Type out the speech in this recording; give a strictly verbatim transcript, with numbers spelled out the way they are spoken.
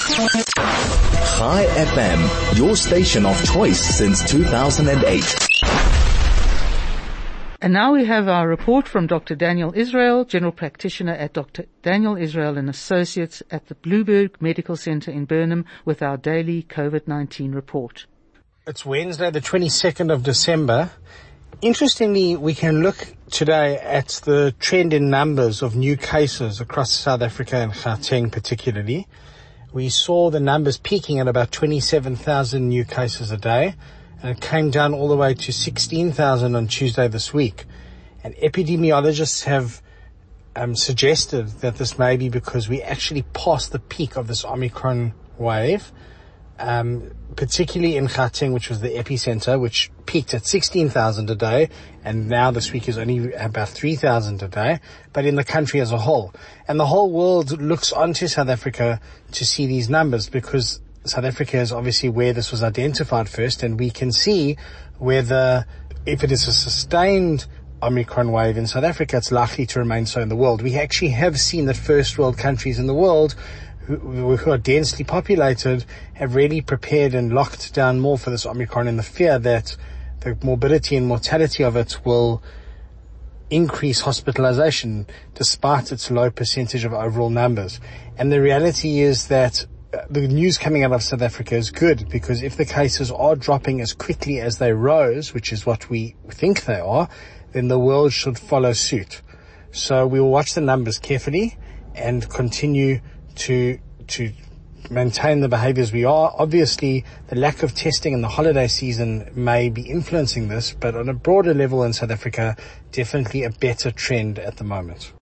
Chai F M, your station of choice since two thousand eight. And now we have our report from Doctor Daniel Israel, General Practitioner at Doctor Daniel Israel and Associates at the Blueberg Medical Center in Burnham with our daily COVID nineteen report. It's Wednesday, the twenty-second of December. Interestingly, we can look today at the trend in numbers of new cases across South Africa and Gauteng particularly. We saw the numbers peaking at about twenty-seven thousand new cases a day, and it came down all the way to sixteen thousand on Tuesday this week. And epidemiologists have um, suggested that this may be because we actually passed the peak of this Omicron wave, um, particularly in Gauteng, which was the epicenter, which peaked at sixteen thousand a day, and now this week is only about three thousand a day, but in the country as a whole. And the whole world looks onto South Africa to see these numbers because South Africa is obviously where this was identified first, and we can see whether, if it is a sustained Omicron wave in South Africa, it's likely to remain so in the world. We actually have seen that first world countries in the world who, who are densely populated have really prepared and locked down more for this Omicron in the fear that the morbidity and mortality of it will increase hospitalization despite its low percentage of overall numbers. And the reality is that the news coming out of South Africa is good, because if the cases are dropping as quickly as they rose, which is what we think they are, then the world should follow suit. So we will watch the numbers carefully and continue to to maintain the behaviors we are. Obviously, the lack of testing in the holiday season may be influencing this, but on a broader level in South Africa, definitely a better trend at the moment.